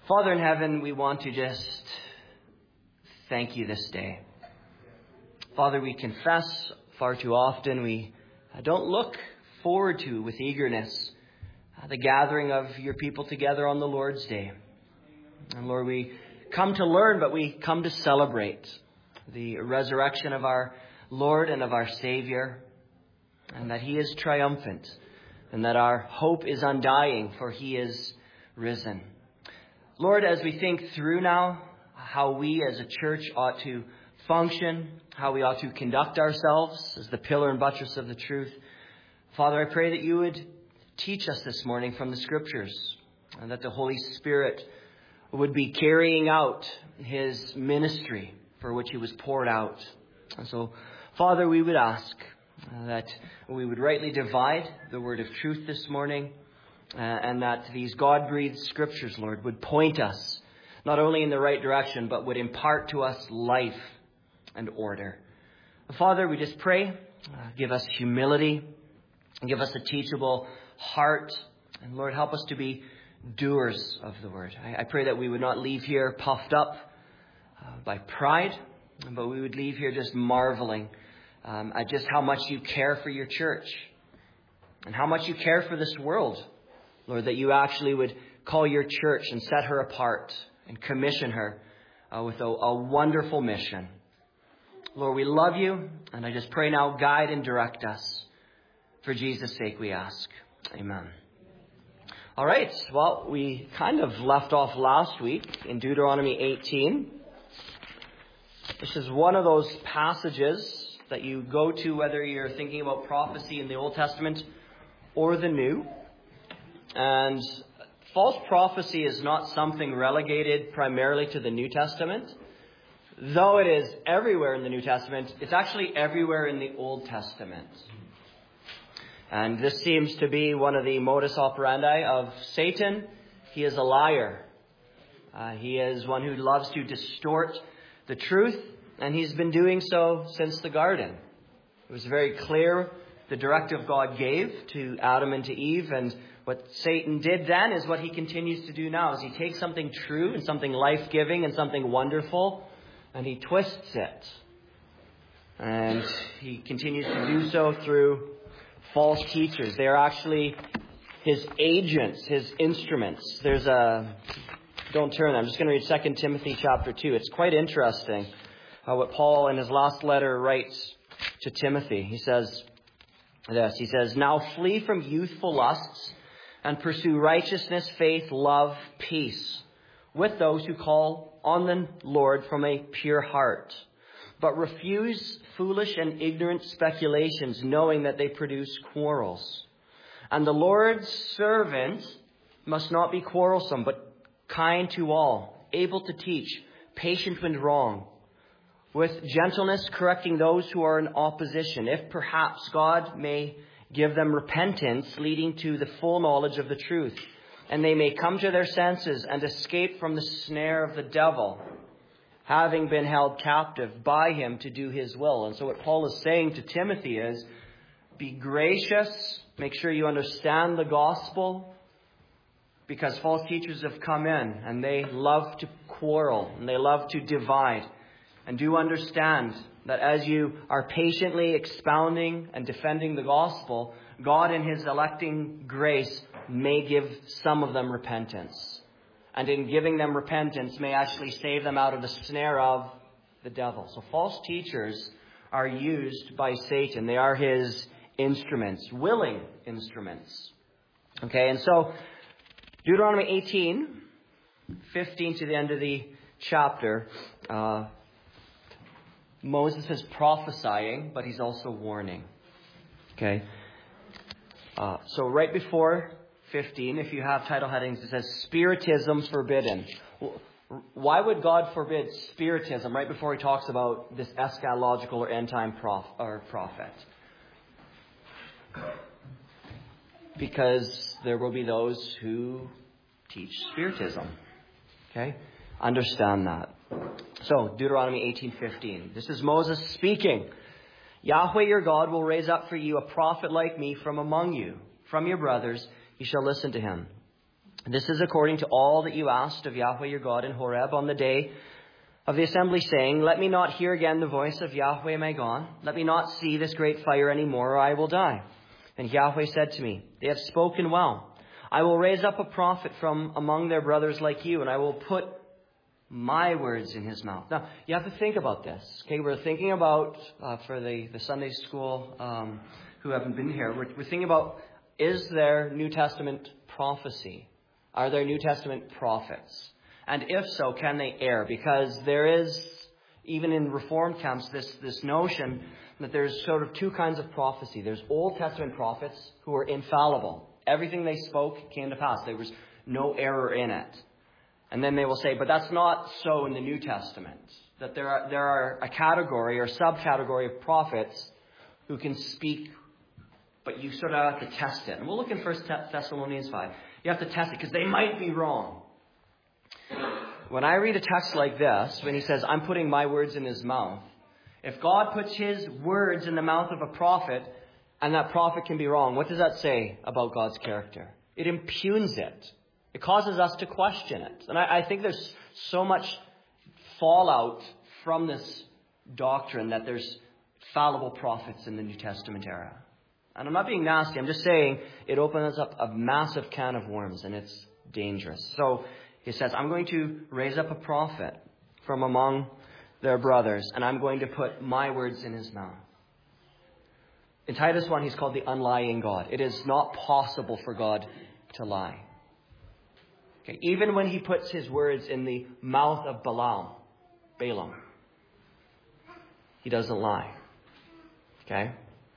Father in heaven, we want to just thank you this day. Father, we confess far too often we don't look forward to with eagerness the gathering of your people together on the Lord's Day. And Lord, we come to learn, but we come to celebrate the resurrection of our Lord and of our Savior, and that He is triumphant, and that our hope is undying, for He is risen. Lord, as we think through now how we as a church ought to function, how we ought to conduct ourselves as the pillar and buttress of the truth, Father, I pray that you would teach us this morning from the Scriptures, and that the Holy Spirit would be carrying out His ministry for which He was poured out. And so, Father, we would ask that we would rightly divide the word of truth this morning, and that these God-breathed Scriptures, Lord, would point us not only in the right direction, but would impart to us life and order. Father, we just pray, give us humility, give us a teachable heart, and Lord, help us to be doers of the word. I pray that we would not leave here puffed up by pride, but we would leave here just marveling at just how much you care for your church and how much you care for this world. Lord, that you actually would call your church and set her apart and commission her with a wonderful mission. Lord, we love you, and I just pray now, guide and direct us. For Jesus' sake we ask. Amen. All right, well, we kind of left off last week in Deuteronomy 18. This is one of those passages that you go to whether you're thinking about prophecy in the Old Testament or the New. And false prophecy is not something relegated primarily to the New Testament. Though it is everywhere in the New Testament, it's actually everywhere in the Old Testament. And this seems to be one of the modus operandi of Satan. He is a liar. He is one who loves to distort the truth, and he's been doing so since the garden. It was very clear the directive God gave to Adam and to Eve, and what Satan did then is what he continues to do now, is he takes something true and something life-giving and something wonderful, and he twists it. And he continues to do so through false teachers. They are actually his agents, his instruments. Don't turn there. I'm just going to read 2 Timothy chapter 2. It's quite interesting what Paul in his last letter writes to Timothy. He says this. He says, "Now flee from youthful lusts and pursue righteousness, faith, love, peace with those who call on the Lord from a pure heart. But refuse foolish and ignorant speculations, knowing that they produce quarrels. And the Lord's servant must not be quarrelsome, but kind to all, able to teach, patient when wrong, with gentleness correcting those who are in opposition, if perhaps God may give them repentance leading to the full knowledge of the truth, and they may come to their senses and escape from the snare of the devil, having been held captive by him to do his will." And so what Paul is saying to Timothy is, be gracious, make sure you understand the gospel, because false teachers have come in and they love to quarrel and they love to divide. And do understand that as you are patiently expounding and defending the gospel, God in His electing grace may give some of them repentance. And in giving them repentance may actually save them out of the snare of the devil. So false teachers are used by Satan. They are his instruments, willing instruments. Okay, and so Deuteronomy 18, 15 to the end of the chapter, Moses is prophesying, but he's also warning. Okay. So right before 15, if you have title headings, it says Spiritism Forbidden. Why would God forbid Spiritism right before He talks about this eschatological or end-time prophet? Because there will be those who teach Spiritism. Okay? Understand that. So, Deuteronomy 18:15. This is Moses speaking. "Yahweh your God will raise up for you a prophet like me from among you. From your brothers you shall listen to him. This is according to all that you asked of Yahweh your God in Horeb on the day of the assembly, saying, let me not hear again the voice of Yahweh my God. Let me not see this great fire any more, or I will die. And Yahweh said to me, they have spoken well. I will raise up a prophet from among their brothers like you, and I will put my words in his mouth. Now, you have to think about this. Okay, we're thinking about, for the Sunday school who haven't been here, we're thinking about, is there New Testament prophecy? Are there New Testament prophets? And if so, can they err? Because there is, even in Reformed camps, this notion that there's sort of two kinds of prophecy. There's Old Testament prophets who are infallible. Everything they spoke came to pass. There was no error in it. And then they will say, but that's not so in the New Testament. That there are a category or subcategory of prophets who can speak, but you sort of have to test it. And we'll look in 1 Thessalonians 5. You have to test it because they might be wrong. When I read a text like this, when he says, I'm putting my words in his mouth, if God puts his words in the mouth of a prophet, and that prophet can be wrong, what does that say about God's character? It impugns it. It causes us to question it. And I think there's so much fallout from this doctrine that there's fallible prophets in the New Testament era. And I'm not being nasty. I'm just saying it opens up a massive can of worms, and it's dangerous. So he says, I'm going to raise up a prophet from among their brothers, and I'm going to put my words in his mouth. In Titus 1, he's called the unlying God. It is not possible for God to lie. Okay, even when he puts his words in the mouth of Balaam, he doesn't lie. Okay?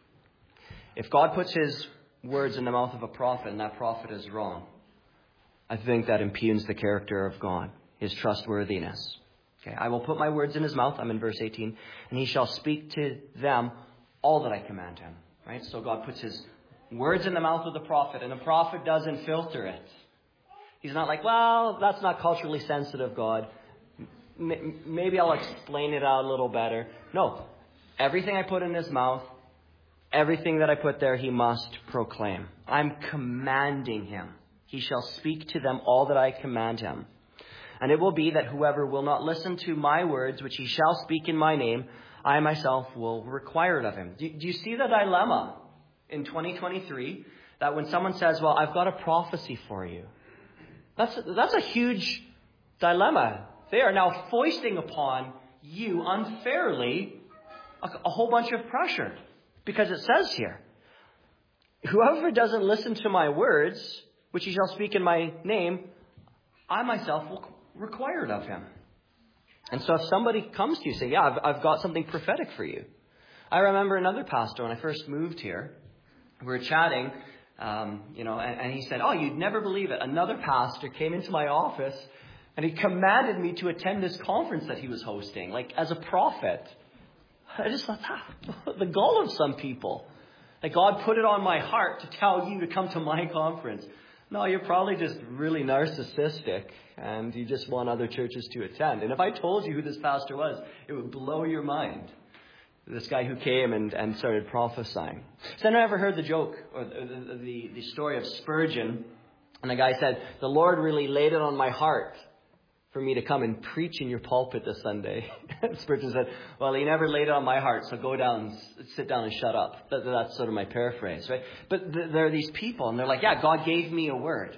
If God puts his words in the mouth of a prophet and that prophet is wrong, I think that impugns the character of God, his trustworthiness. Okay, I will put my words in his mouth, I'm in verse 18, and he shall speak to them all that I command him. Right? So God puts his words in the mouth of the prophet, and the prophet doesn't filter it. He's not like, well, that's not culturally sensitive, God. Maybe I'll explain it out a little better. No, everything I put in his mouth, everything that I put there, he must proclaim. I'm commanding him. He shall speak to them all that I command him. And it will be that whoever will not listen to my words, which he shall speak in my name, I myself will require it of him. Do you see the dilemma in 2023? That when someone says, well, I've got a prophecy for you. That's a huge dilemma. They are now foisting upon you unfairly a whole bunch of pressure. Because it says here, whoever doesn't listen to my words, which he shall speak in my name, I myself will require it of him. And so if somebody comes to you and say, yeah, I've got something prophetic for you. I remember another pastor when I first moved here. We were chatting, and he said, oh, you'd never believe it. Another pastor came into my office and he commanded me to attend this conference that he was hosting, like as a prophet. I just thought, the gall of some people. Like God put it on my heart to tell you to come to my conference. No, you're probably just really narcissistic and you just want other churches to attend. And if I told you who this pastor was, it would blow your mind. This guy who came and started prophesying. So I never heard the joke or the story of Spurgeon. And the guy said, the Lord really laid it on my heart for me to come and preach in your pulpit this Sunday. Spurgeon said, well, he never laid it on my heart, so go down, sit down and shut up. That's sort of my paraphrase, right? But there are these people, and they're like, yeah, God gave me a word.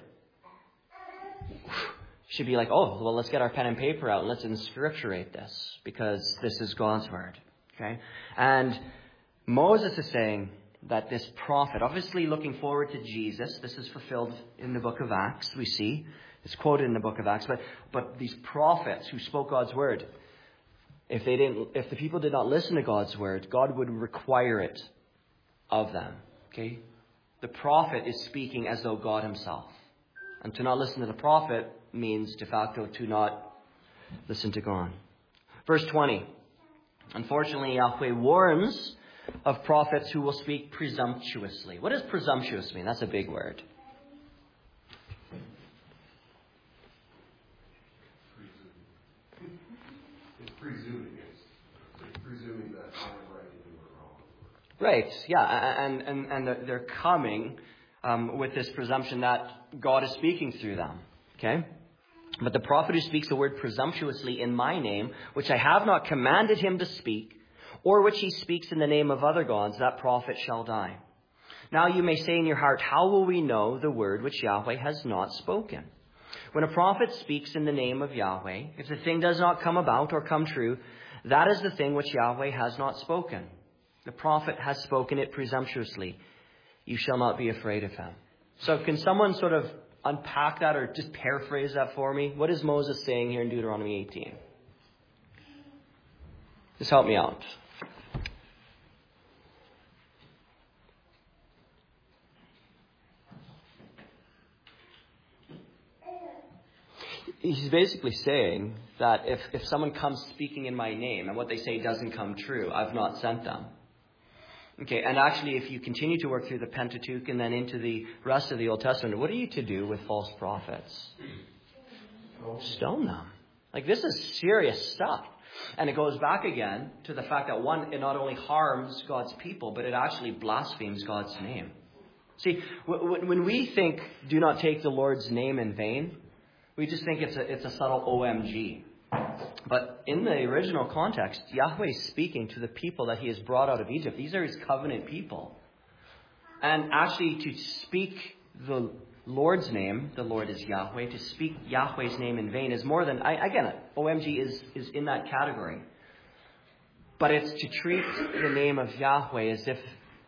Should be like, oh, well, let's get our pen and paper out and let's inscripturate this, because this is God's word. Okay? And Moses is saying that this prophet, obviously looking forward to Jesus, this is fulfilled in the book of Acts, we see. It's quoted in the book of Acts. But these prophets who spoke God's word, if the people did not listen to God's word, God would require it of them. Okay? The prophet is speaking as though God himself. And to not listen to the prophet means de facto to not listen to God. Verse 20. Unfortunately, Yahweh warns of prophets who will speak presumptuously. What does presumptuous mean? That's a big word. Presuming that I'm right and you are wrong. Right, yeah, and they're coming with this presumption that God is speaking through them. Okay? But the prophet who speaks a word presumptuously in my name, which I have not commanded him to speak, or which he speaks in the name of other gods, that prophet shall die. Now you may say in your heart, how will we know the word which Yahweh has not spoken? When a prophet speaks in the name of Yahweh, if the thing does not come about or come true, that is the thing which Yahweh has not spoken. The prophet has spoken it presumptuously. You shall not be afraid of him. So can someone sort of unpack that or just paraphrase that for me? What is Moses saying here in Deuteronomy 18? Just help me out. He's basically saying that if someone comes speaking in my name and what they say doesn't come true, I've not sent them. Okay, and actually if you continue to work through the Pentateuch and then into the rest of the Old Testament, what are you to do with false prophets? Stone them. Like, this is serious stuff. And it goes back again to the fact that, one, it not only harms God's people, but it actually blasphemes God's name. See, when we think, do not take the Lord's name in vain, we just think it's a subtle OMG. But in the original context, Yahweh is speaking to the people that he has brought out of Egypt. These are his covenant people. And actually to speak the Lord's name, the Lord is Yahweh, to speak Yahweh's name in vain is more than, again, OMG is in that category. But it's to treat the name of Yahweh as if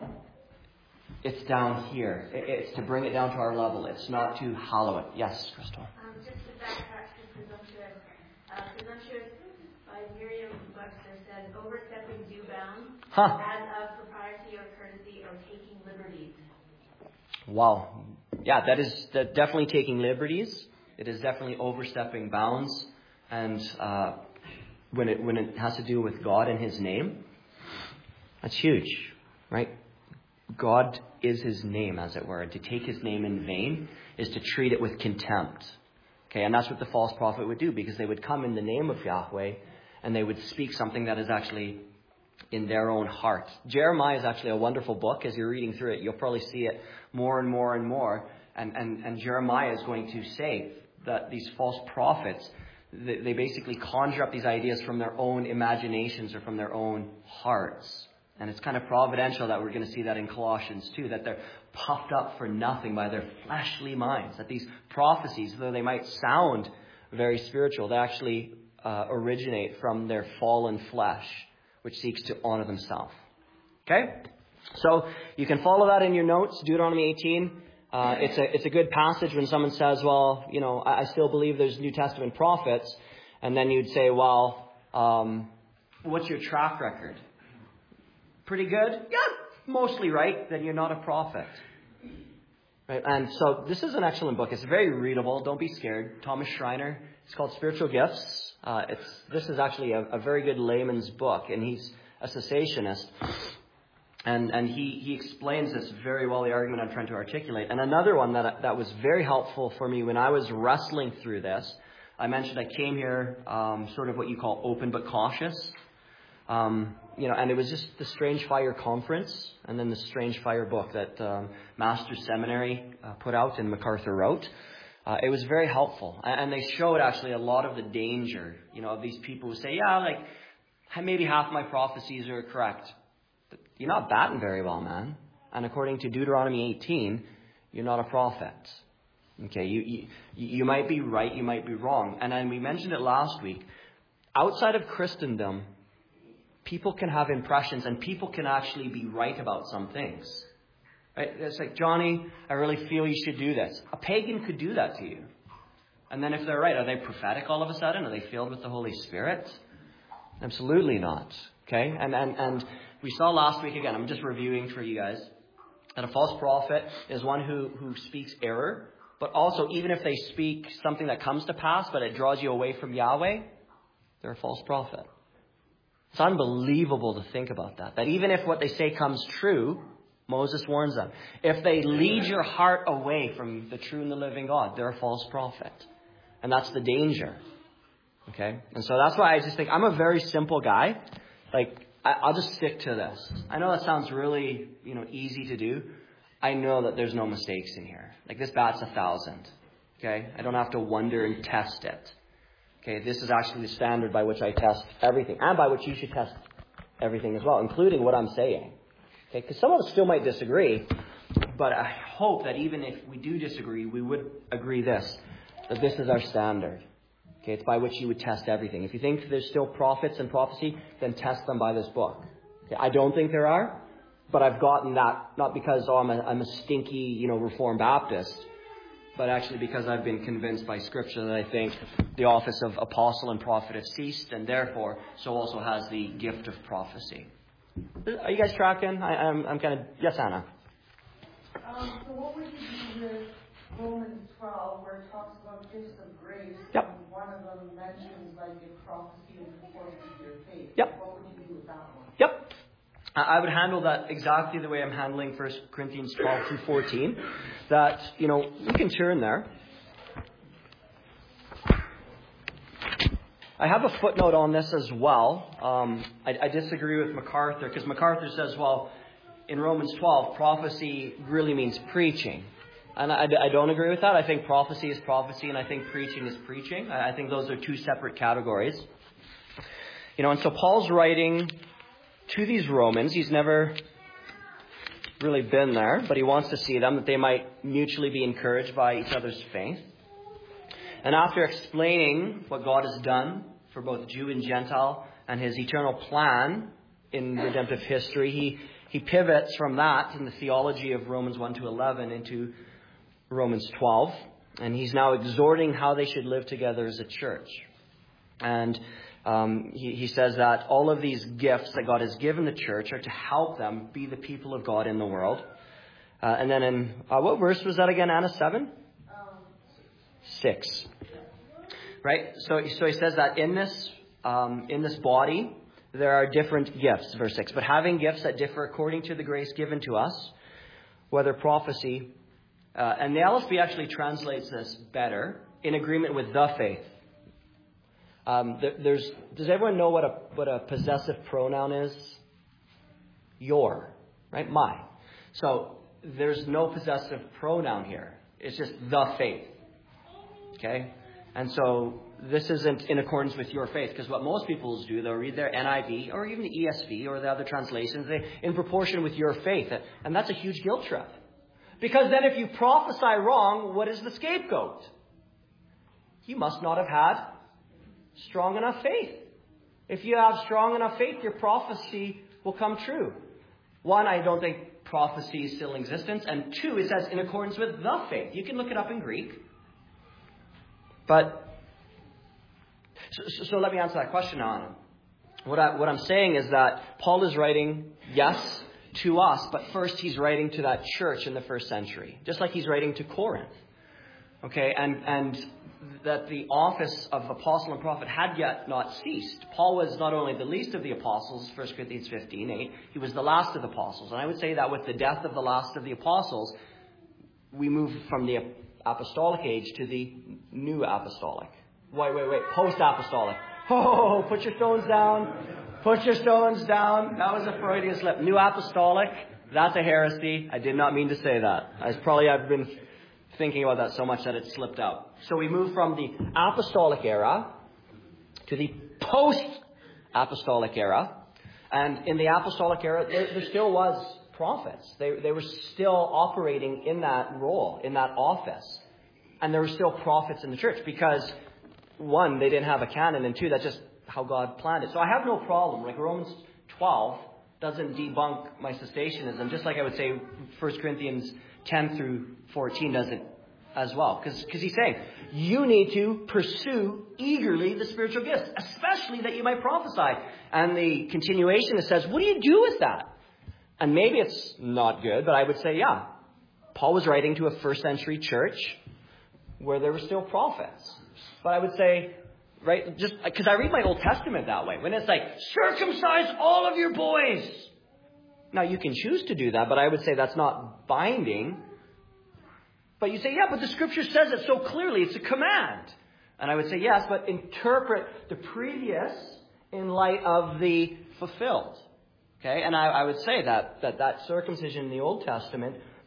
it's down here. It's to bring it down to our level. It's not to hallow it. Yes, Crystal. Just to backtrack to presumptuous. Presumptuous by Merriam-Webster says, overstepping due bounds as of propriety or courtesy or taking liberties. Wow. Yeah, that is definitely taking liberties. It is definitely overstepping bounds. And when it has to do with God and his name, that's huge, right? God is his name, as it were. And to take his name in vain is to treat it with contempt. Okay, and that's what the false prophet would do, because they would come in the name of Yahweh and they would speak something that is actually in their own heart. Jeremiah is actually a wonderful book. As you're reading through it, you'll probably see it more and more and more. And Jeremiah is going to say that these false prophets, they basically conjure up these ideas from their own imaginations or from their own hearts. And it's kind of providential that we're going to see that in Colossians too, that they're puffed up for nothing by their fleshly minds. That these prophecies, though they might sound very spiritual, they actually originate from their fallen flesh, which seeks to honor themselves. Okay? So you can follow that in your notes, Deuteronomy 18. It's a good passage when someone says, well, I still believe there's New Testament prophets. And then you'd say, well, what's your track record? Pretty good? Yeah, mostly right. Then you're not a prophet. Right? And so this is an excellent book. It's very readable. Don't be scared. Thomas Schreiner. It's called Spiritual Gifts. This is actually a very good layman's book, and he's a cessationist. And he explains this very well, the argument I'm trying to articulate. And another one that was very helpful for me when I was wrestling through this, I mentioned I came here sort of what you call open but cautious. And it was just the Strange Fire Conference and then the Strange Fire book that Master's Seminary put out and MacArthur wrote. It was very helpful. And they showed actually a lot of the danger, of these people who say, yeah, like maybe half my prophecies are correct. But you're not batting very well, man. And according to Deuteronomy 18, you're not a prophet. Okay, you might be right, you might be wrong. And then we mentioned it last week. Outside of Christendom, people can have impressions and people can actually be right about some things. Right? It's like, Johnny, I really feel you should do this. A pagan could do that to you. And then if they're right, are they prophetic all of a sudden? Are they filled with the Holy Spirit? Absolutely not. Okay? And we saw last week, again, I'm just reviewing for you guys, that a false prophet is one who speaks error. But also, even if they speak something that comes to pass, but it draws you away from Yahweh, they're a false prophet. It's unbelievable to think about that. That even if what they say comes true, Moses warns them, if they lead your heart away from the true and the living God, they're a false prophet. And that's the danger. Okay? And so that's why I just think I'm a very simple guy. Like, I'll just stick to this. I know that sounds really, easy to do. I know that there's no mistakes in here. Like this bat's 1,000. Okay? I don't have to wonder and test it. Okay? This is actually the standard by which I test everything, and by which you should test everything as well, including what I'm saying. Okay? Because some of us still might disagree, but I hope that even if we do disagree, we would agree that this is our standard. Okay? It's by which you would test everything. If you think there's still prophets and prophecy, then test them by this book. Okay? I don't think there are. But I've gotten that, not because I'm a stinky, Reformed Baptist, but actually because I've been convinced by Scripture that I think the office of apostle and prophet have ceased, and therefore, so also has the gift of prophecy. Are you guys tracking? I'm kind of... Yes, Anna? So what would you do with Romans 12, where it talks about gifts of grace? Yep. And one of them mentions, like, if prophecy is according to your faith. Yep. What would you do with that one? Yep. I would handle that exactly the way I'm handling 1 Corinthians 12 through 14. That, we can turn there. I have a footnote on this as well. I disagree with MacArthur, because MacArthur says, well, in Romans 12, prophecy really means preaching. And I don't agree with that. I think prophecy is prophecy, and I think preaching is preaching. I think those are two separate categories. And so Paul's writing to these Romans. He's never really been there, but he wants to see them, that they might mutually be encouraged by each other's faith. And after explaining what God has done for both Jew and Gentile and his eternal plan in redemptive history, he pivots from that in the theology of Romans 1 to 11 into Romans 12. And he's now exhorting how they should live together as a church. And he says that all of these gifts that God has given the church are to help them be the people of God in the world. And then in, what verse was that again, Anna? 7? 6. Right? So he says that in this body, there are different gifts, verse 6. But having gifts that differ according to the grace given to us, whether prophecy, and the LSB actually translates this better, in agreement with the faith. Does everyone know what a possessive pronoun is? Your, right? My. So there's no possessive pronoun here. It's just the faith. Okay? And so this isn't in accordance with your faith, because what most people do, they'll read their NIV or even the ESV or the other translations in proportion with your faith. And that's a huge guilt trip. Because then if you prophesy wrong, what is the scapegoat? You must not have had strong enough faith. If you have strong enough faith, your prophecy will come true. One, I don't think prophecy is still in existence. And two, it says in accordance with the faith. You can look it up in Greek. But, so let me answer that question, Anna. What I'm saying is that Paul is writing, yes, to us, but first he's writing to that church in the first century. Just like he's writing to Corinth. Okay, and that the office of apostle and prophet had yet not ceased. Paul was not only the least of the apostles, 1 Corinthians 15:8, he was the last of the apostles. And I would say that with the death of the last of the apostles, we move from the apostolic age to the new apostolic. Wait, post-apostolic. Oh, put your stones down. Put your stones down. That was a Freudian slip. New apostolic, that's a heresy. I did not mean to say that. I've been thinking about that so much that it slipped out. So we move from the apostolic era to the post-apostolic era. And in the apostolic era, there still was prophets. They were still operating in that role, in that office. And there were still prophets in the church because, one, they didn't have a canon, and two, that's just how God planned it. So I have no problem. Like Romans 12 doesn't debunk my cessationism, just like I would say 1 Corinthians 10 through 14 doesn't as well. Because he's saying, you need to pursue eagerly the spiritual gifts, especially that you might prophesy. And the continuation, it says, what do you do with that? And maybe it's not good, but I would say, yeah. Paul was writing to a first century church where there were still prophets. But I would say, right, just because I read my Old Testament that way. When it's like, circumcise all of your boys. Now, you can choose to do that, but I would say that's not binding. But you say, yeah, but the Scripture says it so clearly. It's a command. And I would say, yes, but interpret the previous in light of the fulfilled. Okay? And I would say that circumcision in the Old Testament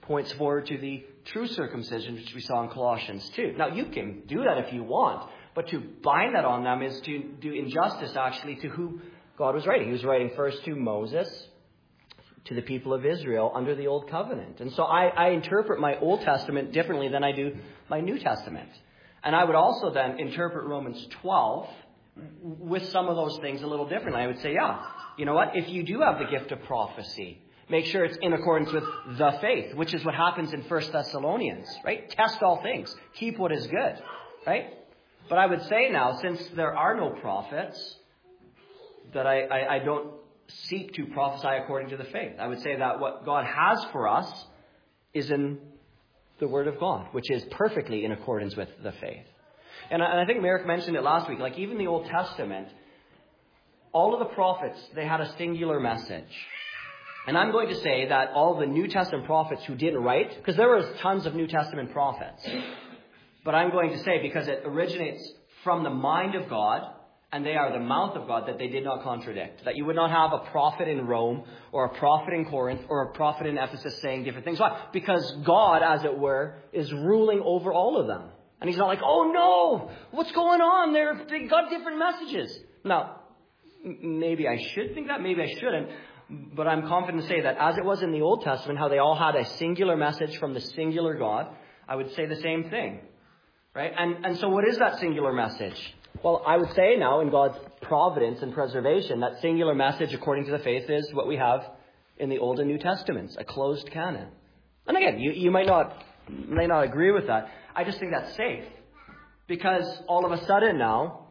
points forward to the true circumcision, which we saw in Colossians 2. Now, you can do that if you want, but to bind that on them is to do injustice, actually, to who God was writing. He was writing first to Moses, to the people of Israel under the Old Covenant. And so I interpret my Old Testament differently than I do my New Testament. And I would also then interpret Romans 12 with some of those things a little differently. I would say, yeah, you know what? If you do have the gift of prophecy, make sure it's in accordance with the faith, which is what happens in 1 Thessalonians, right? Test all things. Keep what is good, right? But I would say now, since there are no prophets, that I don't seek to prophesy according to the faith. I would say that what God has for us is in the Word of God, which is perfectly in accordance with the faith. And I think Merrick mentioned it last week, like even the Old Testament, all of the prophets, they had a singular message. And I'm going to say that all the New Testament prophets who didn't write, because there was tons of New Testament prophets, but I'm going to say because it originates from the mind of God, and they are the mouth of God, that they did not contradict. That you would not have a prophet in Rome, or a prophet in Corinth, or a prophet in Ephesus saying different things. Why? Because God, as it were, is ruling over all of them. And He's not like, oh no, what's going on? They got different messages. Now, maybe I should think that, maybe I shouldn't. But I'm confident to say that as it was in the Old Testament, how they all had a singular message from the singular God, I would say the same thing. Right? And so what is that singular message? Well, I would say now in God's providence and preservation, that singular message according to the faith is what we have in the Old and New Testaments, a closed canon. And again, you may not agree with that. I just think that's safe. Because all of a sudden now,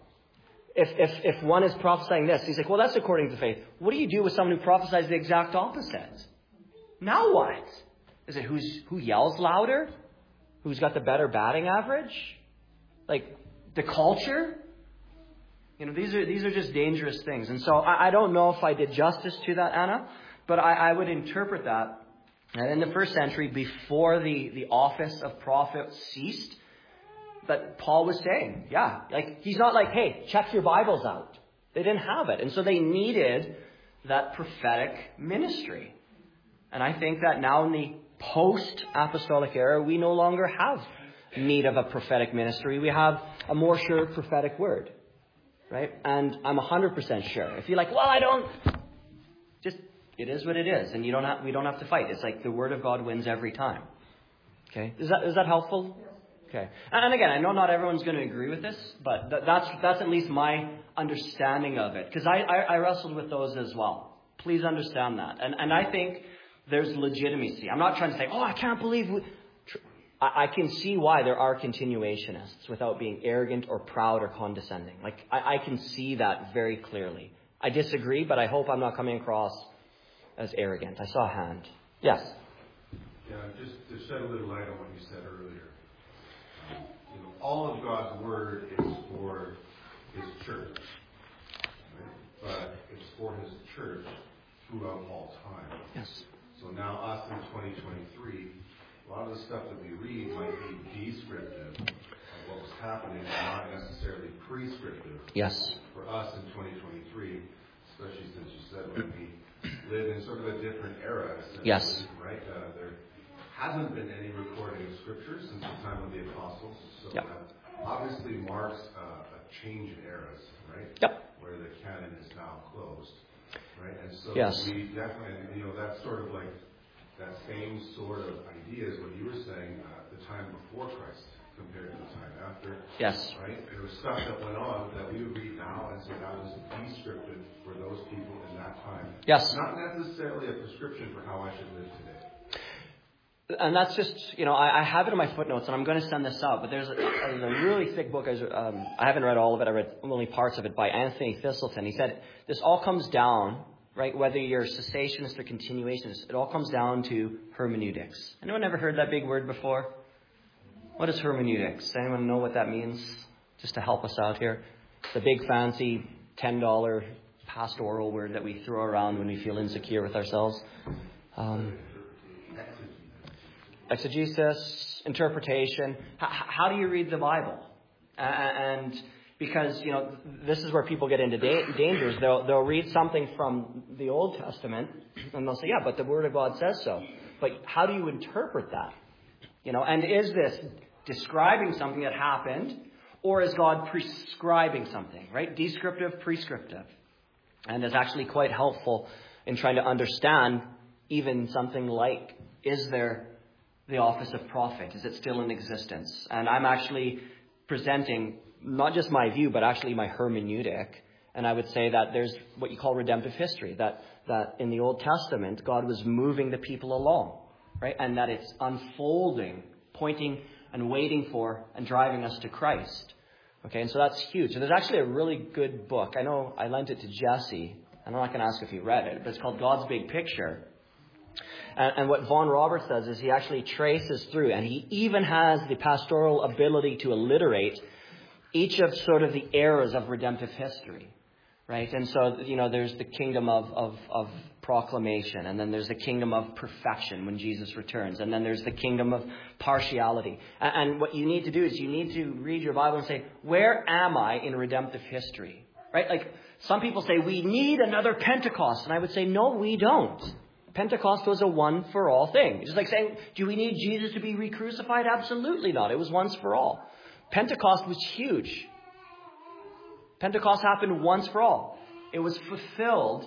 if one is prophesying this, he's like, well, that's according to faith. What do you do with someone who prophesies the exact opposite? Now what? Is it who yells louder? Who's got the better batting average? Like the culture? You know, these are just dangerous things. And so I don't know if I did justice to that, Anna, but I would interpret that. And in the first century, before the office of prophet ceased, that Paul was saying, yeah, like he's not like, hey, check your Bibles out. They didn't have it. And so they needed that prophetic ministry. And I think that now in the post-apostolic era, we no longer have need of a prophetic ministry. We have a more sure prophetic word. Right? And I'm 100% sure. If you're like, well, I don't, just, it is what it is. And we don't have to fight. It's like the word of God wins every time. Okay? Is that helpful? Okay. And again, I know not everyone's going to agree with this, but that's at least my understanding of it. Because I wrestled with those as well. Please understand that. And I think there's legitimacy. I'm not trying to say, oh, I can't believe I can see why there are continuationists without being arrogant or proud or condescending. Like, I can see that very clearly. I disagree, but I hope I'm not coming across as arrogant. I saw a hand. Yes? Yeah, just to shed a little light on what you said earlier. All of God's Word is for His church. Right? But it's for His church throughout all time. Yes. So now us in 2023, a lot of the stuff that we read might be descriptive of what was happening, and not necessarily prescriptive. Yes. For us in 2023, especially since you said when we live in sort of a different era. Yes. Right? There hasn't been any recording of Scripture since the time of the apostles, so yep. that obviously marks a change in eras, right? Yep. Where the canon is now closed, right? And so yes. we definitely, that's sort of like that same sort of idea as what you were saying, the time before Christ compared to the time after. Yes. Right? There was stuff that went on that we would read now and say that was descriptive for those people in that time. Yes. Not necessarily a prescription for how I should live today. And that's just, I have it in my footnotes, and I'm going to send this out, but there's a really thick book. I haven't read all of it. I read only parts of it by Anthony Thistleton. He said this all comes down, right, whether you're cessationist or continuationist, it all comes down to hermeneutics. Anyone ever heard that big word before? What is hermeneutics? Anyone know what that means? Just to help us out here. It's a big, fancy, $10 pastoral word that we throw around when we feel insecure with ourselves. Exegesis, interpretation. How do you read the Bible? And because, this is where people get into dangers. They'll read something from the Old Testament and they'll say, yeah, but the Word of God says so. But how do you interpret that? And is this describing something that happened, or is God prescribing something, right? Descriptive, prescriptive. And it's actually quite helpful in trying to understand even something like, is there the office of prophet? Is it still in existence? And I'm actually presenting not just my view, but actually my hermeneutic. And I would say that there's what you call redemptive history, that in the Old Testament, God was moving the people along, right? And that it's unfolding, pointing and waiting for and driving us to Christ. Okay, and so that's huge. So there's actually a really good book. I know I lent it to Jesse, and I'm not going to ask if he read it, but it's called God's Big Picture. And what Vaughan Roberts does is he actually traces through, and he even has the pastoral ability to alliterate each of sort of the eras of redemptive history, right? And so, there's the kingdom of proclamation, and then there's the kingdom of perfection when Jesus returns, and then there's the kingdom of partiality. And what you need to do is you need to read your Bible and say, where am I in redemptive history, right? Like some people say, we need another Pentecost, and I would say, no, we don't. Pentecost was a one-for-all thing. It's like saying, do we need Jesus to be re-crucified? Absolutely not. It was once for all. Pentecost was huge. Pentecost happened once for all. It was fulfilled,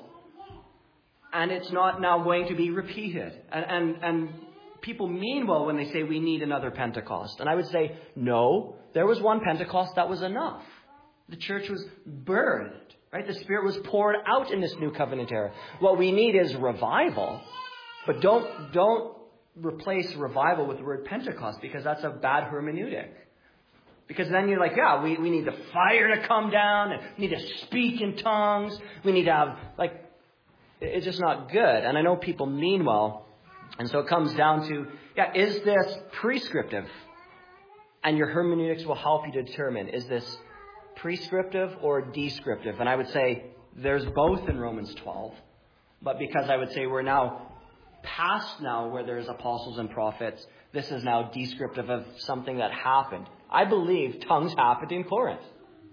and it's not now going to be repeated. And people mean well when they say we need another Pentecost. And I would say, no, there was one Pentecost that was enough. The church was birthed. Right? The Spirit was poured out in this new covenant era. What we need is revival. But don't replace revival with the word Pentecost, because that's a bad hermeneutic. Because then you're like, yeah, we need the fire to come down, and we need to speak in tongues. We need to have, it's just not good. And I know people mean well. And so it comes down to, is this prescriptive? And your hermeneutics will help you determine, is this prescriptive or descriptive? And I would say there's both in Romans 12. But because I would say we're now past now where there's apostles and prophets, this is now descriptive of something that happened. I believe tongues happened in Corinth.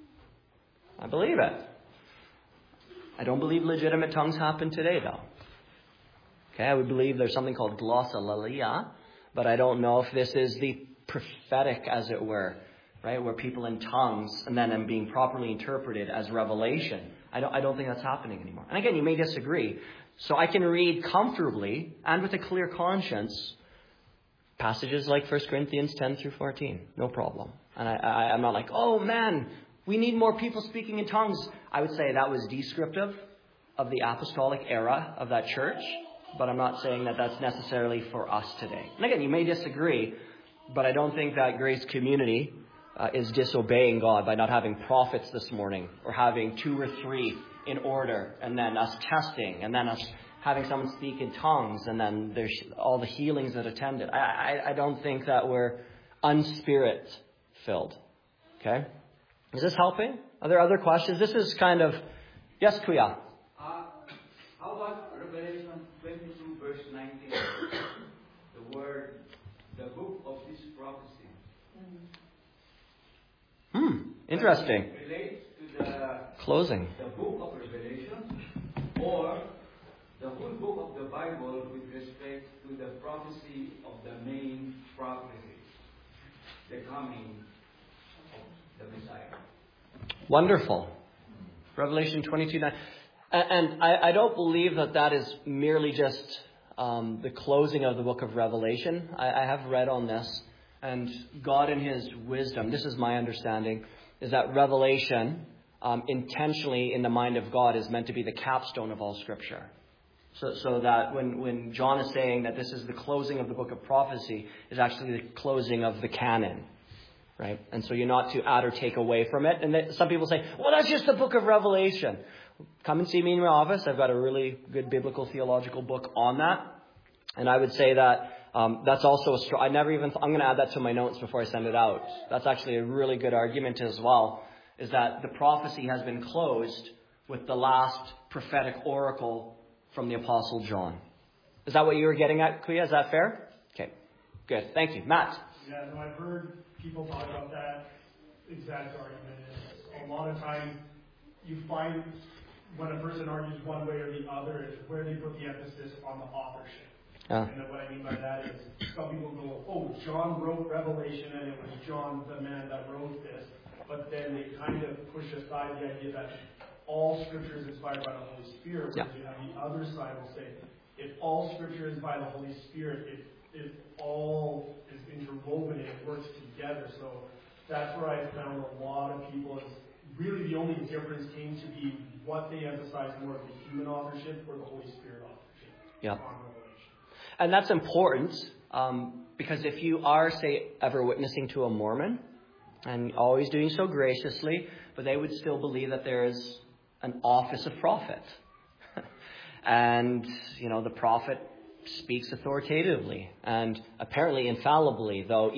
I believe it. I don't believe legitimate tongues happen today, though. Okay, I would believe there's something called glossolalia, but I don't know if this is the prophetic, as it were, right, where people in tongues and then them being properly interpreted as revelation. I don't think that's happening anymore. And again, you may disagree. So I can read comfortably and with a clear conscience passages like 1 Corinthians 10 through 14. No problem. And I'm not like, oh man, we need more people speaking in tongues. I would say that was descriptive of the apostolic era of that church. But I'm not saying that that's necessarily for us today. And again, you may disagree, but I don't think that Grace Community is disobeying God by not having prophets this morning, or having 2 or 3 in order, and then us testing, and then us having someone speak in tongues, and then there's all the healings that attended. I don't think that we're unspirit filled. Okay? Is this helping? Are there other questions? This is kind of... Yes, Kuya? How about Revelation 22 verse 19? The book of this prophecy. Interesting. Relates to the closing. The book of Revelation, or the whole book of the Bible with respect to the prophecy of the main prophecy, the coming of the Messiah. Wonderful. Revelation 22:9. And I don't believe that is merely just the closing of the book of Revelation. I have read on this, and God in His wisdom, this is my understanding, is that Revelation intentionally in the mind of God is meant to be the capstone of all Scripture. So that when John is saying that this is the closing of the book of prophecy, is actually the closing of the canon. Right? And so you're not to add or take away from it. And some people say, well, that's just the book of Revelation. Come and see me in my office. I've got a really good biblical theological book on that. And I would say that that's also I'm going to add that to my notes before I send it out. That's actually a really good argument as well, is that the prophecy has been closed with the last prophetic oracle from the Apostle John. Is that what you were getting at, Kuya? Is that fair? Okay, good. Thank you. Matt? Yeah, no, I've heard people talk about that exact argument. A lot of time you find when a person argues one way or the other, is where they put the emphasis on the authorship. And what I mean by that is some people go, oh, John wrote Revelation and it was John, the man that wrote this. But then they kind of push aside the idea that all Scripture is inspired by the Holy Spirit. Whereas you have the other side will say, if all Scripture is by the Holy Spirit, it all is interwoven and it works together. So that's where I found a lot of people, really the only difference came to be what they emphasize more of the human authorship or the Holy Spirit authorship. Yeah. On Revelation. And that's important because if you are, say, ever witnessing to a Mormon, and always doing so graciously, but they would still believe that there is an office of prophet. And, the prophet speaks authoritatively and apparently infallibly, though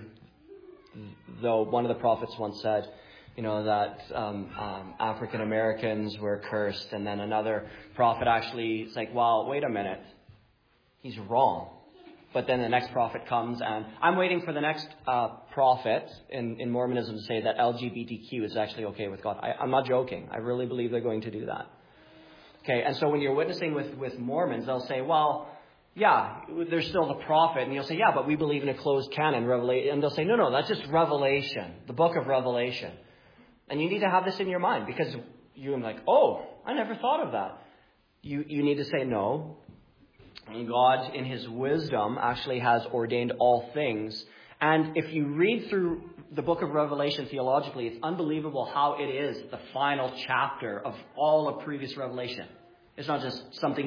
one of the prophets once said, that African Americans were cursed, and then another prophet actually is like, well, wait a minute, he's wrong. But then the next prophet comes, and I'm waiting for the next prophet in Mormonism to say that LGBTQ is actually okay with God. I'm not joking. I really believe they're going to do that. Okay, and so when you're witnessing with Mormons, they'll say, well, yeah, there's still the prophet. And you'll say, yeah, but we believe in a closed canon, Revelation. And they'll say, no, that's just Revelation, the book of Revelation. And you need to have this in your mind because you're like, oh, I never thought of that. You need to say no. God, in His wisdom, actually has ordained all things. And if you read through the book of Revelation theologically, it's unbelievable how it is the final chapter of all of previous Revelation. It's not just something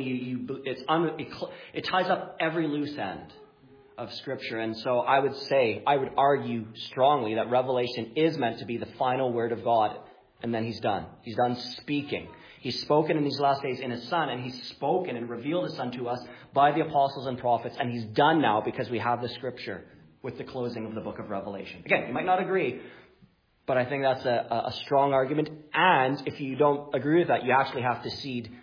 it ties up every loose end of Scripture. And so I would argue strongly that Revelation is meant to be the final word of God. And then He's done. He's done speaking. He's spoken in these last days in His Son, and He's spoken and revealed His Son to us by the apostles and prophets, and He's done now because we have the Scripture with the closing of the book of Revelation. Again, you might not agree, but I think that's a strong argument. And if you don't agree with that, you actually have to cede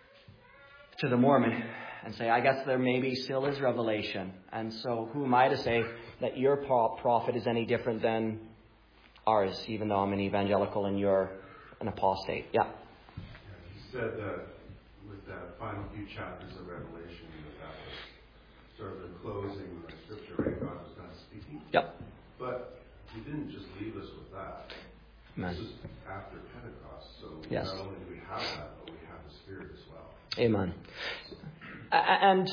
to the Mormon and say, I guess there maybe still is Revelation. And so who am I to say that your prophet is any different than ours, even though I'm an evangelical and you're an apostate? Yeah. He said that with that final few chapters of Revelation, that was sort of the closing of the Scripture, right? God was done speaking. Yep. But He didn't just leave us with that. Amen. This is after Pentecost, so yes. Not only do we have that, but we have the Spirit as well. Amen. And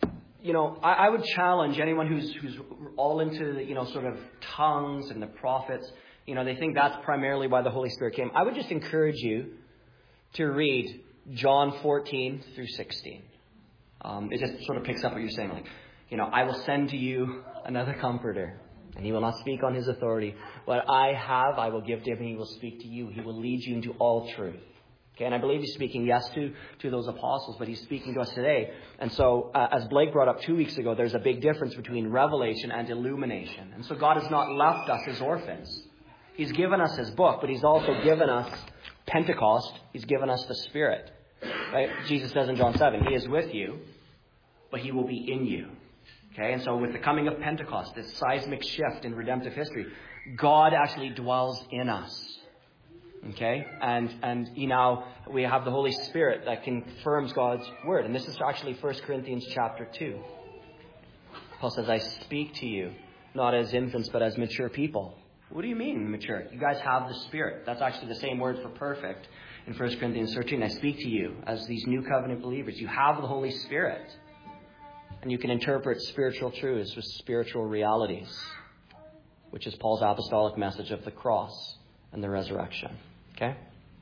I would challenge anyone who's all into the, sort of tongues and the prophets. They think that's primarily why the Holy Spirit came. I would just encourage you to read John 14 through 16. It just sort of picks up what you're saying. Like, I will send to you another comforter, and He will not speak on His authority. What I have, I will give to Him, and He will speak to you. He will lead you into all truth. Okay, and I believe He's speaking, yes, to those apostles, but He's speaking to us today. And so, as Blake brought up 2 weeks ago, there's a big difference between revelation and illumination. And so God has not left us as orphans. He's given us His book, but He's also given us Pentecost. He's given us the Spirit. Right? Jesus says in John 7, He is with you, but He will be in you. Okay, and so with the coming of Pentecost, this seismic shift in redemptive history, God actually dwells in us. Okay, and we have the Holy Spirit that confirms God's word. And this is actually 1 Corinthians chapter 2. Paul says, I speak to you, not as infants, but as mature people. What do you mean mature? You guys have the Spirit. That's actually the same word for perfect in 1 Corinthians 13. I speak to you as these new covenant believers. You have the Holy Spirit. And you can interpret spiritual truths with spiritual realities, which is Paul's apostolic message of the cross and the resurrection. Okay?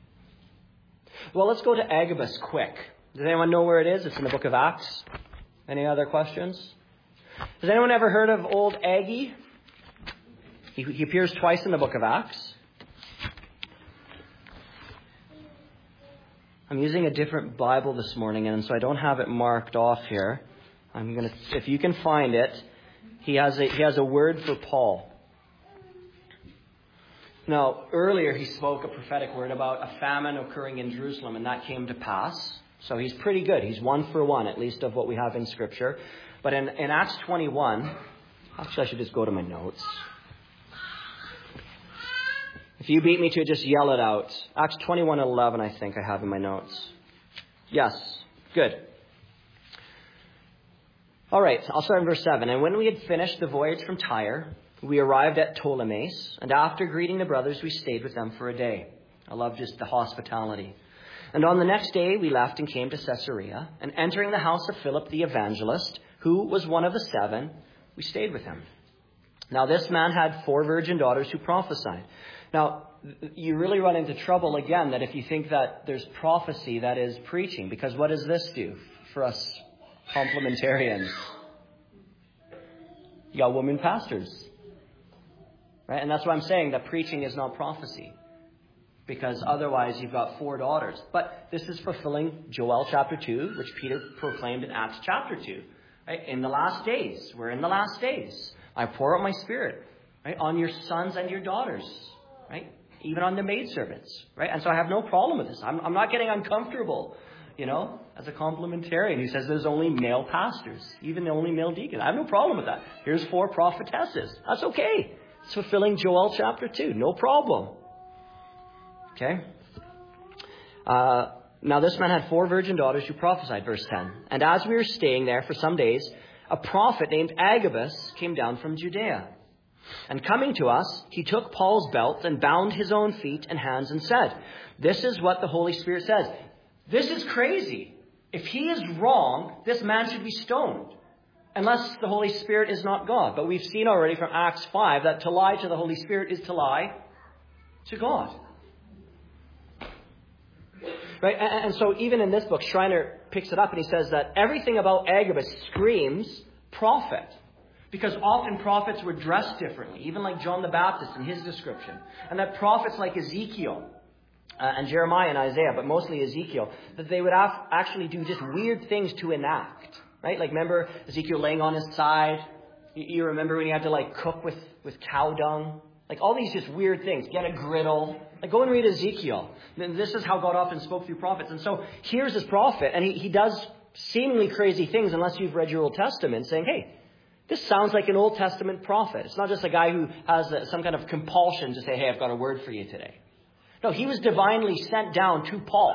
Well, let's go to Agabus quick. Does anyone know where it is? It's in the book of Acts. Any other questions? Has anyone ever heard of old Aggie? He appears twice in the book of Acts. I'm using a different Bible this morning, and so I don't have it marked off here. If you can find it, he has a word for Paul. Now, earlier he spoke a prophetic word about a famine occurring in Jerusalem, and that came to pass. So he's pretty good. He's 1 for 1, at least, of what we have in Scripture. But in Acts 21, actually I should just go to my notes. If you beat me to it, just yell it out. Acts 21:11, I think I have in my notes. Yes, good. All right, I'll start in verse 7. And when we had finished the voyage from Tyre, we arrived at Ptolemais, and after greeting the brothers, we stayed with them for a day. I love just the hospitality. And on the next day, we left and came to Caesarea, and entering the house of Philip the evangelist, who was one of the 7, we stayed with him. Now, this man had 4 virgin daughters who prophesied. Now, you really run into trouble again that if you think that there's prophecy that is preaching, because what does this do for us complementarians? You got women pastors, right? And that's why I'm saying that preaching is not prophecy, because otherwise you've got 4 daughters. But this is fulfilling Joel chapter 2, which Peter proclaimed in Acts chapter 2. Right? In the last days, we're in the last days. I pour out my Spirit, right, on your sons and your daughters, right? Even on the maidservants, right? And so I have no problem with this. I'm not getting uncomfortable, as a complementarian who says there's only male pastors, even the only male deacon. I have no problem with that. Here's 4 prophetesses. That's okay. It's fulfilling Joel chapter 2. No problem. Okay? Now this man had 4 virgin daughters who prophesied, verse 10. And as we were staying there for some days, a prophet named Agabus came down from Judea. And coming to us, he took Paul's belt and bound his own feet and hands and said, "This is what the Holy Spirit says." This is crazy. If he is wrong, this man should be stoned, unless the Holy Spirit is not God. But we've seen already from Acts 5 that to lie to the Holy Spirit is to lie to God. Right? And so even in this book, Schreiner picks it up and he says that everything about Agabus screams prophet. Because often prophets were dressed differently, even like John the Baptist in his description. And that prophets like Ezekiel and Jeremiah and Isaiah, but mostly Ezekiel, that they would actually do just weird things to enact. Right? Like remember Ezekiel laying on his side? You remember when he had to cook with cow dung? Like all these just weird things. Get a griddle. Like go and read Ezekiel. And this is how God often spoke through prophets. And so here's this prophet, and he does seemingly crazy things unless you've read your Old Testament, saying, hey, this sounds like an Old Testament prophet. It's not just a guy who has some kind of compulsion to say, hey, I've got a word for you today. No, he was divinely sent down to Paul.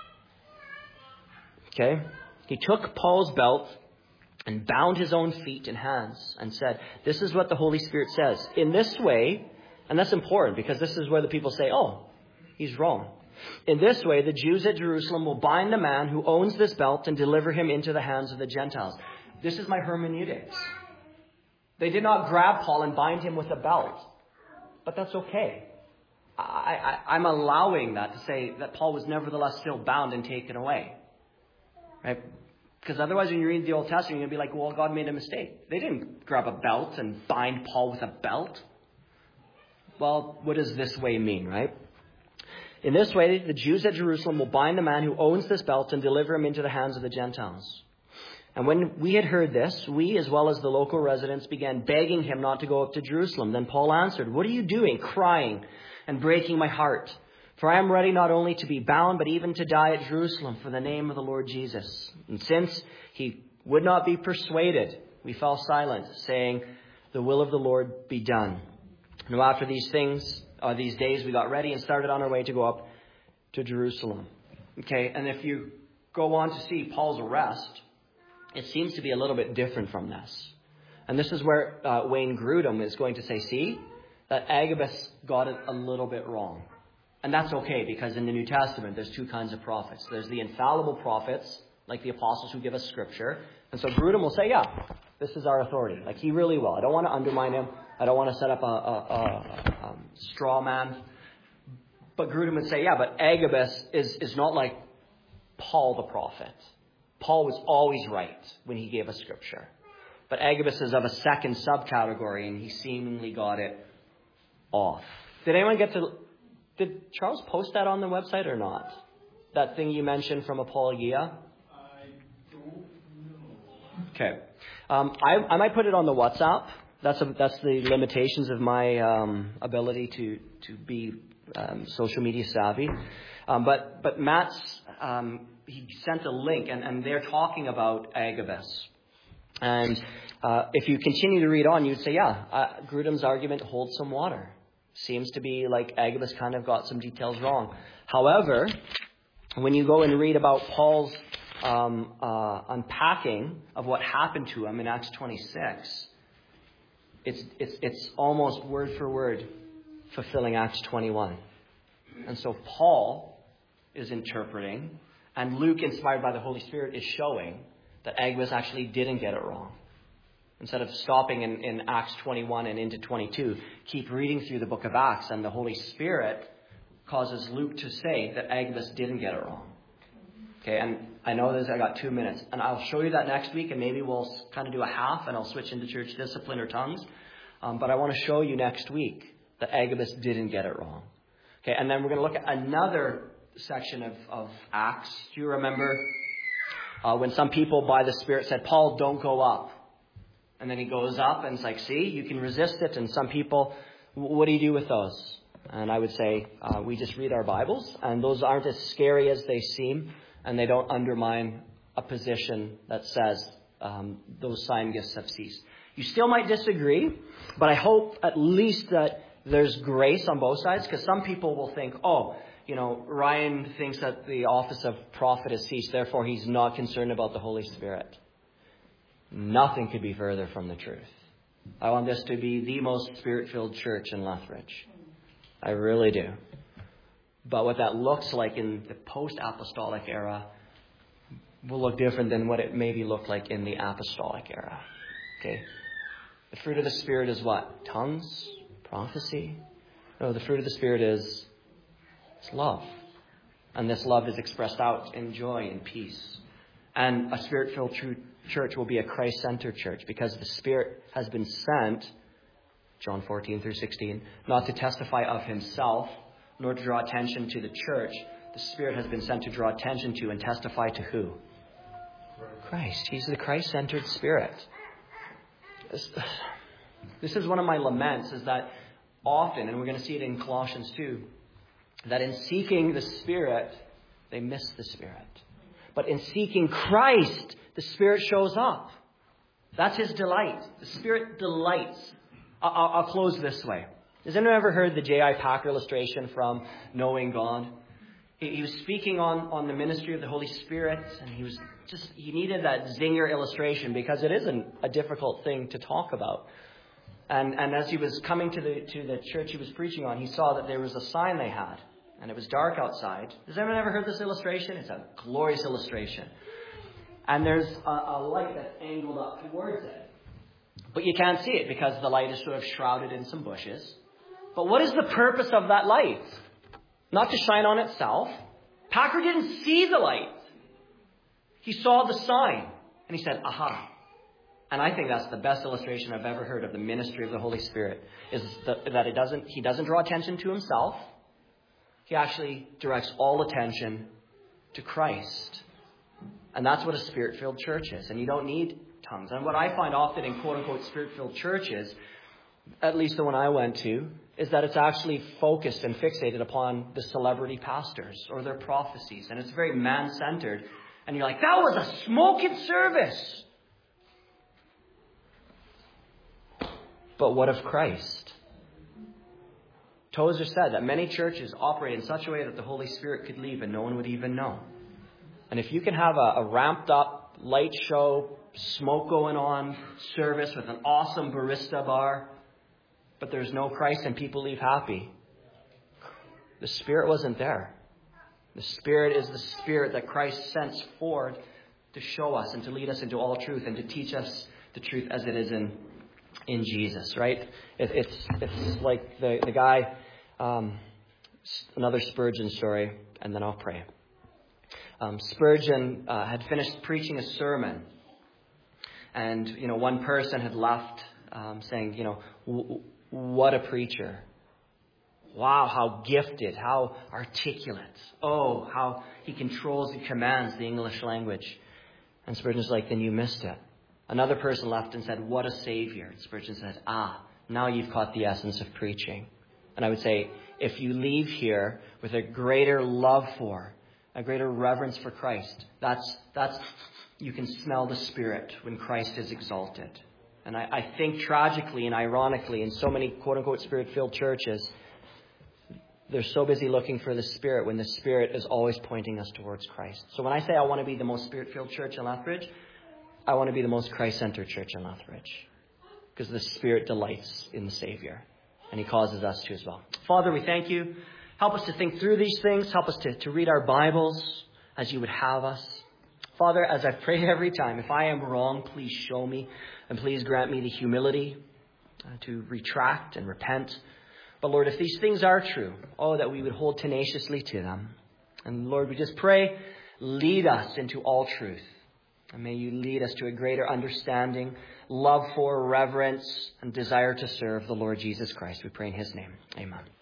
Okay? He took Paul's belt and bound his own feet and hands and said, this is what the Holy Spirit says. In this way, and that's important because this is where the people say, oh, he's wrong. In this way, the Jews at Jerusalem will bind the man who owns this belt and deliver him into the hands of the Gentiles. This is my hermeneutics. They did not grab Paul and bind him with a belt. But that's okay. I'm allowing that to say that Paul was nevertheless still bound and taken away. Right? Because otherwise when you read the Old Testament, you're going to be like, well, God made a mistake. They didn't grab a belt and bind Paul with a belt. Well, what does this way mean, right? In this way, the Jews at Jerusalem will bind the man who owns this belt and deliver him into the hands of the Gentiles. And when we had heard this, we, as well as the local residents, began begging him not to go up to Jerusalem. Then Paul answered, what are you doing, crying and breaking my heart? For I am ready not only to be bound, but even to die at Jerusalem for the name of the Lord Jesus. And since he would not be persuaded, we fell silent, saying, the will of the Lord be done. Now after these days, we got ready and started on our way to go up to Jerusalem. Okay, and if you go on to see Paul's arrest, it seems to be a little bit different from this. And this is where Wayne Grudem is going to say, see, that Agabus got it a little bit wrong. And that's okay, because in the New Testament, there's 2 kinds of prophets. There's the infallible prophets, like the apostles who give us scripture. And so Grudem will say, yeah, this is our authority. Like he really will. I don't want to undermine him. I don't want to set up a straw man. But Grudem would say, yeah, but Agabus is not like Paul the prophet. Paul was always right when he gave us scripture. But Agabus is of a second subcategory, and he seemingly got it off. Did anyone did Charles post that on the website or not? That thing you mentioned from Apologia? I don't know. Okay. I might put it on the WhatsApp. That's the limitations of my ability to be social media savvy. But Matt's he sent a link, and they're talking about Agabus. And if you continue to read on, you'd say, yeah, Grudem's argument holds some water. Seems to be like Agabus kind of got some details wrong. However, when you go and read about Paul's unpacking of what happened to him in Acts 26, it's almost word for word fulfilling Acts 21. And so Paul is interpreting, and Luke, inspired by the Holy Spirit, is showing that Agabus actually didn't get it wrong. Instead of stopping in Acts 21 and into 22, keep reading through the book of Acts, and the Holy Spirit causes Luke to say that Agabus didn't get it wrong. Okay, and I know I got 2 minutes, and I'll show you that next week, and maybe we'll kind of do a half, and I'll switch into church discipline or tongues. But I want to show you next week that Agabus didn't get it wrong. Okay, and then we're going to look at another section of Acts. Do you remember when some people by the Spirit said, Paul, don't go up? And then he goes up, and it's like, see, you can resist it. And some people, what do you do with those? And I would say we just read our Bibles, and those aren't as scary as they seem, and they don't undermine a position that says those sign gifts have ceased. You still might disagree, but I hope at least that there's grace on both sides, because some people will think, Ryan thinks that the office of prophet has ceased, therefore he's not concerned about the Holy Spirit. Nothing could be further from the truth. I want this to be the most Spirit-filled church in Lethbridge. I really do. But what that looks like in the post-apostolic era will look different than what it maybe looked like in the apostolic era. Okay? The fruit of the Spirit is what? Tongues? Prophecy? No, the fruit of the Spirit is love. And this love is expressed out in joy and peace. And a Spirit-filled church will be a Christ-centered church, because the Spirit has been sent, John 14 through 16, not to testify of himself, nor to draw attention to the church. The Spirit has been sent to draw attention to and testify to who? Christ. He's the Christ-centered Spirit. This is one of my laments, is that often, and we're going to see it in Colossians 2, that in seeking the Spirit, they miss the Spirit. But in seeking Christ, the Spirit shows up. That's his delight. The Spirit delights. I'll close this way. Has anyone ever heard the J.I. Packer illustration from Knowing God? He was speaking on the ministry of the Holy Spirit, and he needed that zinger illustration, because it isn't a difficult thing to talk about. And as he was coming to the church he was preaching on, he saw that there was a sign they had, and it was dark outside. Has anyone ever heard this illustration? It's a glorious illustration. And there's a light that's angled up towards it. But you can't see it because the light is sort of shrouded in some bushes. But what is the purpose of that light? Not to shine on itself. Packer didn't see the light. He saw the sign, and he said, aha. And I think that's the best illustration I've ever heard of the ministry of the Holy Spirit, is that he doesn't draw attention to himself. He actually directs all attention to Christ. And that's what a Spirit-filled church is. And you don't need tongues. And what I find often in quote-unquote Spirit-filled churches, at least the one I went to, is that it's actually focused and fixated upon the celebrity pastors or their prophecies. And it's very man-centered. And you're like, that was a smoking service. But what of Christ? Tozer said that many churches operate in such a way that the Holy Spirit could leave and no one would even know. And if you can have a ramped up light show, smoke going on service with an awesome barista bar, but there's no Christ and people leave happy, the Spirit wasn't there. The Spirit is the Spirit that Christ sends forward to show us and to lead us into all truth and to teach us the truth as it is in Jesus, right? It's like the guy, another Spurgeon story, and then I'll pray. Spurgeon had finished preaching a sermon, and one person had left saying, what a preacher. Wow, how gifted, how articulate. Oh, how he controls and commands the English language. And Spurgeon's like, then you missed it. Another person left and said, what a savior. And Spurgeon said, now you've caught the essence of preaching. And I would say, if you leave here with a greater love for, a greater reverence for Christ, that's you can smell the Spirit when Christ is exalted. And I think tragically and ironically in so many quote-unquote Spirit-filled churches, they're so busy looking for the Spirit when the Spirit is always pointing us towards Christ. So when I say I want to be the most Spirit-filled church in Lethbridge, I want to be the most Christ-centered church in Lethbridge. Because the Spirit delights in the Savior. And He causes us to as well. Father, we thank you. Help us to think through these things. Help us to read our Bibles as you would have us. Father, as I pray every time, if I am wrong, please show me. And please grant me the humility to retract and repent. But Lord, if these things are true, that we would hold tenaciously to them. And Lord, we just pray, lead us into all truth. And may you lead us to a greater understanding, love for, reverence, and desire to serve the Lord Jesus Christ. We pray in His name. Amen.